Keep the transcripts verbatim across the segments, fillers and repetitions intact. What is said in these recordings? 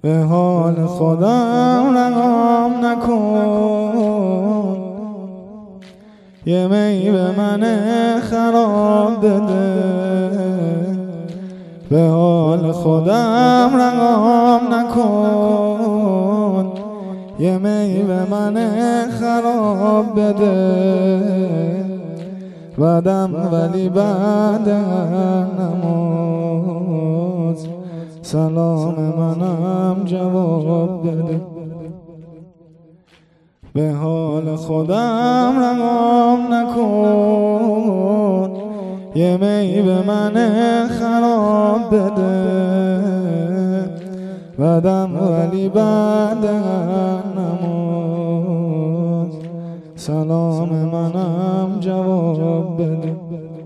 به حال خودم رحم نکن، یه می به من خراب بده. به حال خودم رحم نکن، یه می به من خراب بده. بعدم ولی بعد نماز سلام منم جواب بده. به حال خودم رحم نکن، یه می به من خراب بده. بعدم ولی بعد نماز سلام منم جواب بده.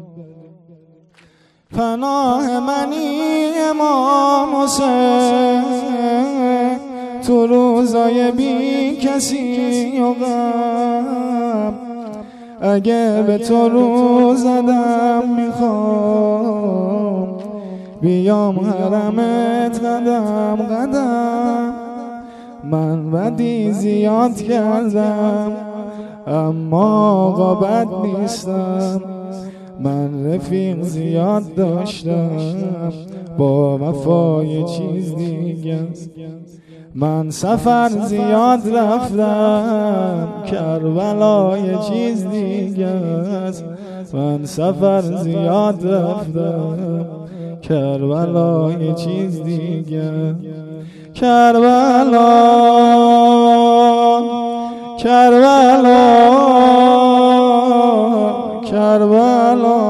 پناه منی امام حسین تو روزای بی کسی و غم، اگه به تو رو زدم میخوام بیام حرمت قدم قدم. من بدی زیاد کردم اما آقا بد نیستم، من رفیق زیاد داشتم با وفا یه چیز دیگه. من سفر زیاد رفتم کربلا یه چیز دیگه است. من سفر زیاد رفتم کربلا یه چیز دیگه. کربلا کربلا کربلا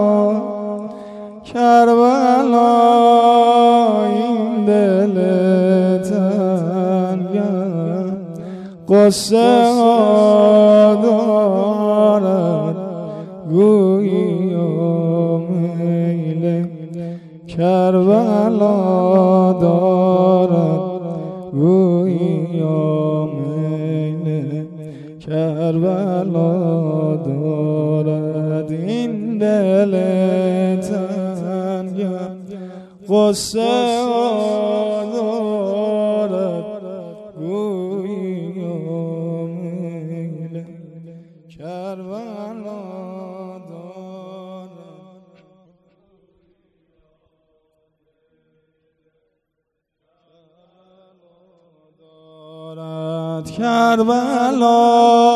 کربلا این دل تنگم قصه ها دارد گویی و میل. کربلا دارد گویی و میل. کربلا دارد این دل تنگم قصه ها دارد گویی و میل. کربلا دارد کربلا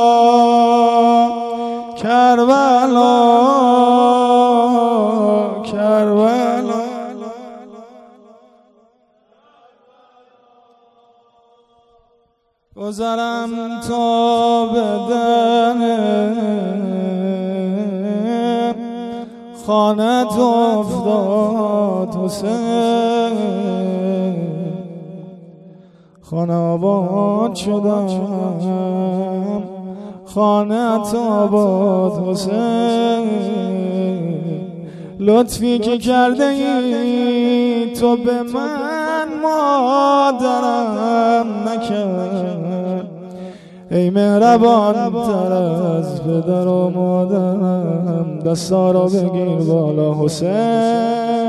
کربلا کربلا گذرم تا بدن خانت افتاد حسین. خانه آباد شدم خانت آباد حسین. لطفی که کرده ای تو به من مادرم نکرد، ای مهربان تر از پدر و مادرم. دستا را بگیر بالا حسین.